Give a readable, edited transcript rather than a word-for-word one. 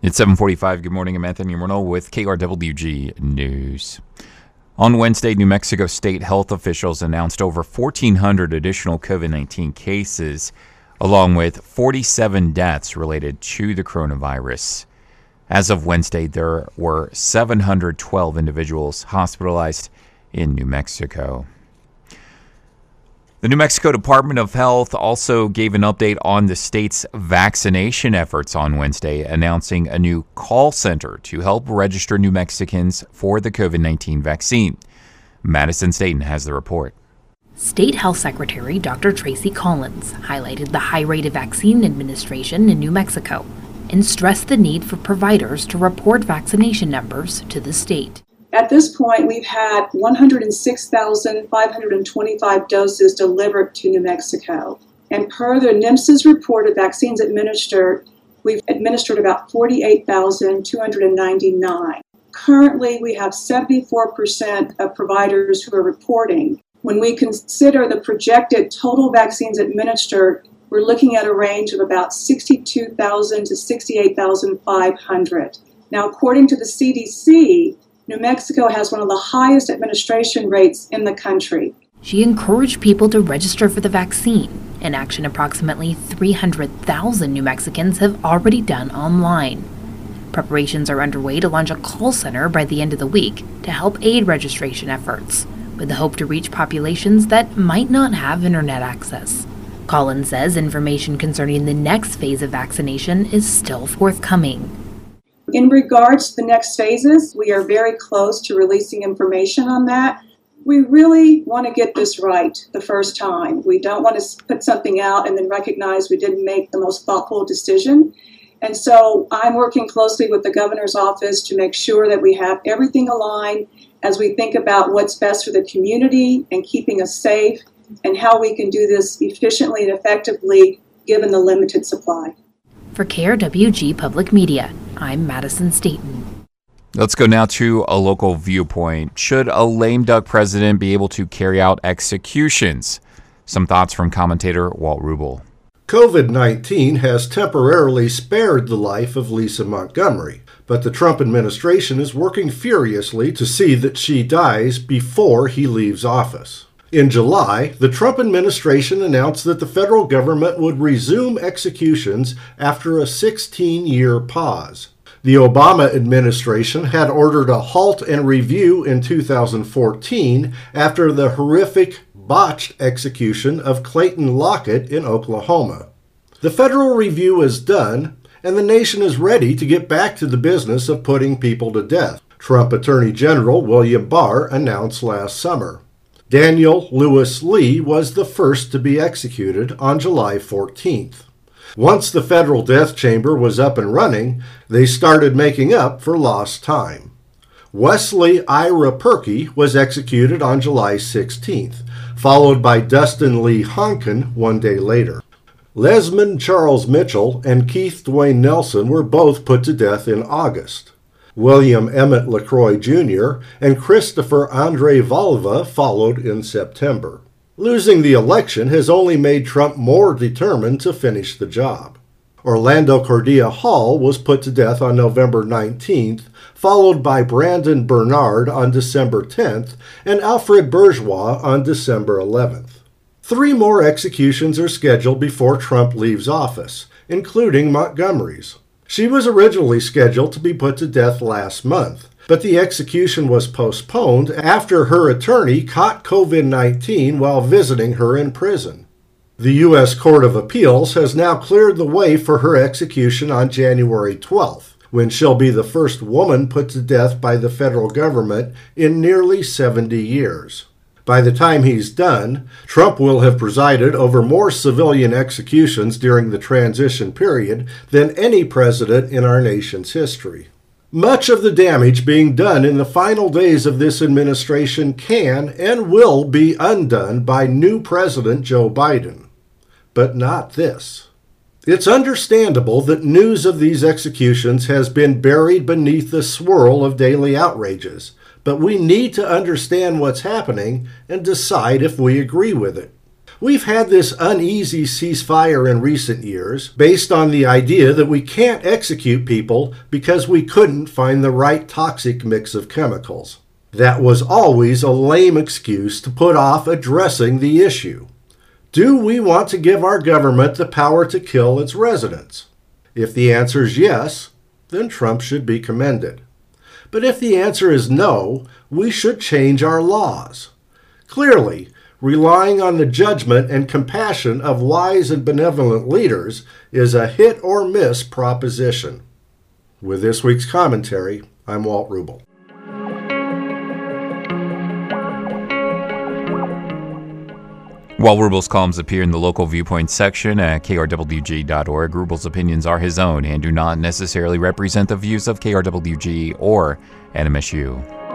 It's 7:45. Good morning. I'm Anthony Renault with KRWG News. On Wednesday, New Mexico state health officials announced over 1,400 additional COVID-19 cases, along with 47 deaths related to the coronavirus. As of Wednesday, there were 712 individuals hospitalized in New Mexico. The New Mexico Department of Health also gave an update on the state's vaccination efforts on Wednesday, announcing a new call center to help register New Mexicans for the COVID-19 vaccine. Madison Staten has the report. State Health Secretary Dr. Tracy Collins highlighted the high rate of vaccine administration in New Mexico and stressed the need for providers to report vaccination numbers to the state. At this point, we've had 106,525 doses delivered to New Mexico. And per the NMSA's report of vaccines administered, we've administered about 48,299. Currently, we have 74% of providers who are reporting. When we consider the projected total vaccines administered, we're looking at a range of about 62,000 to 68,500. Now, according to the CDC, New Mexico has one of the highest administration rates in the country. She encouraged people to register for the vaccine, an action approximately 300,000 New Mexicans have already done online. Preparations are underway to launch a call center by the end of the week to help aid registration efforts, with the hope to reach populations that might not have internet access. Collins says information concerning the next phase of vaccination is still forthcoming. In regards to the next phases, we are very close to releasing information on that. We really want to get this right the first time. We don't want to put something out and then recognize we didn't make the most thoughtful decision. And so I'm working closely with the governor's office to make sure that we have everything aligned as we think about what's best for the community and keeping us safe and how we can do this efficiently and effectively given the limited supply. For KRWG Public Media, I'm Madison Staten. Let's go now to a local viewpoint. Should a lame duck president be able to carry out executions? Some thoughts from commentator Walt Rubel. COVID-19 has temporarily spared the life of Lisa Montgomery, but the Trump administration is working furiously to see that she dies before he leaves office. In July, the Trump administration announced that the federal government would resume executions after a 16-year pause. The Obama administration had ordered a halt and review in 2014 after the horrific, botched execution of Clayton Lockett in Oklahoma. The federal review is done, and the nation is ready to get back to the business of putting people to death, Trump Attorney General William Barr announced last summer. Daniel Lewis Lee was the first to be executed on July 14th. Once the federal death chamber was up and running, they started making up for lost time. Wesley Ira Perkey was executed on July 16th, followed by Dustin Lee Honkin one day later. Lesmond Charles Mitchell and Keith Dwayne Nelson were both put to death in August. William Emmett LaCroix Jr. and Christopher Andre Valva followed in September. Losing the election has only made Trump more determined to finish the job. Orlando Cordia Hall was put to death on November 19th, followed by Brandon Bernard on December 10th and Alfred Bourgeois on December 11th. 3 more executions are scheduled before Trump leaves office, including Montgomery's. She was originally scheduled to be put to death last month, but the execution was postponed after her attorney caught COVID-19 while visiting her in prison. The U.S. Court of Appeals has now cleared the way for her execution on January 12th, when she'll be the first woman put to death by the federal government in nearly 70 years. By the time he's done, Trump will have presided over more civilian executions during the transition period than any president in our nation's history. Much of the damage being done in the final days of this administration can and will be undone by new President Joe Biden. But not this. It's understandable that news of these executions has been buried beneath the swirl of daily outrages, but we need to understand what's happening and decide if we agree with it. We've had this uneasy ceasefire in recent years based on the idea that we can't execute people because we couldn't find the right toxic mix of chemicals. That was always a lame excuse to put off addressing the issue. Do we want to give our government the power to kill its residents? If the answer is yes, then Trump should be commended. But if the answer is no, we should change our laws. Clearly, relying on the judgment and compassion of wise and benevolent leaders is a hit or miss proposition. With this week's commentary, I'm Walt Rubel. While Rubel's columns appear in the local viewpoints section at krwg.org, Rubel's opinions are his own and do not necessarily represent the views of KRWG or NMSU.